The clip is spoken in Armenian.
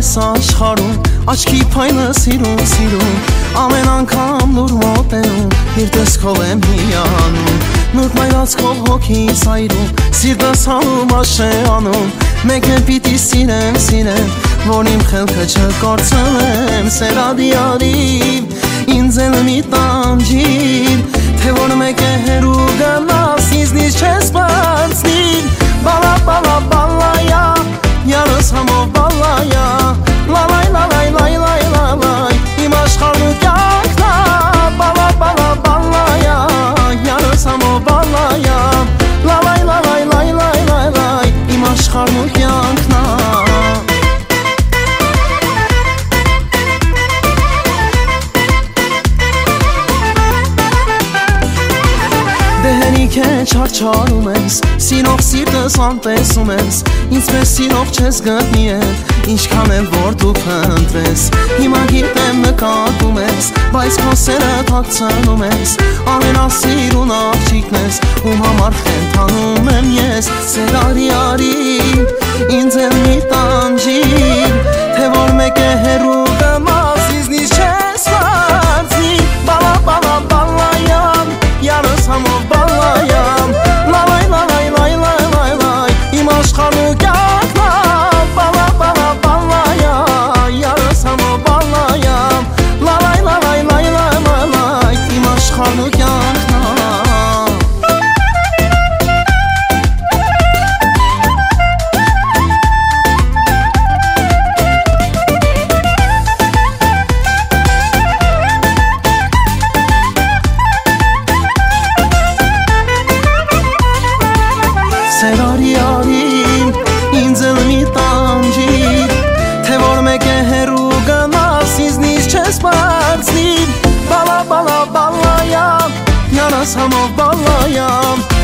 այս աշխարհում աչքի փայլը սիրուն ամեն անգամ նոր մոտենում իր տեսքով եմ հիանում նոր մայրացքով հոգիս այրում սիրտս հանում աշեանում մեկ եմ պիտի սիրեմ որ իմ խելքը չկորցնեմ սերադիարի ինձ էլ մի տանջիր թե որ մեկ է հերու գնաս ինձնից չես բացնիր բալա բալա բալայա Yarız hamov balaya Lalay lalay lay lay lalay İm aşkarlı yakna Bala bala balaya Yarız hamov balaya Lalay lalay lay lay lay lay İm aşkarlı yakna Դեհենիք է չարչարում ես Սիրող սիրտս անտեսում ես Ինձ պես սիրող չես գտնի էլ Ինչքան եմ որ դու փնտրես Հիմա գիտեմ նկատում ես Բայց քո սերը թաքցնում ես Ամենասիրուն աղջիկն ես Ում համար խենթանում եմ ես Սեր արի Ինձ էլ մի տանջիր Թե որ մեկ է հերու գնաս Ինձնից չես վարձնի Բալա բալա բալայամ Yarız hamov balayam Lalay lalay lay lay lay lay İm aşkarlı yakna Bala bala balaya Yarız hamov balayam Lalay lalay lay lay lay lay İm aşkarlı yakna Սեր արի ինձ էլ մի տանջիր Թե որ մեկ է հերու գնաս ինձնից չես բարձնիր Բալա բալա բալայամ Yarız hamov balayam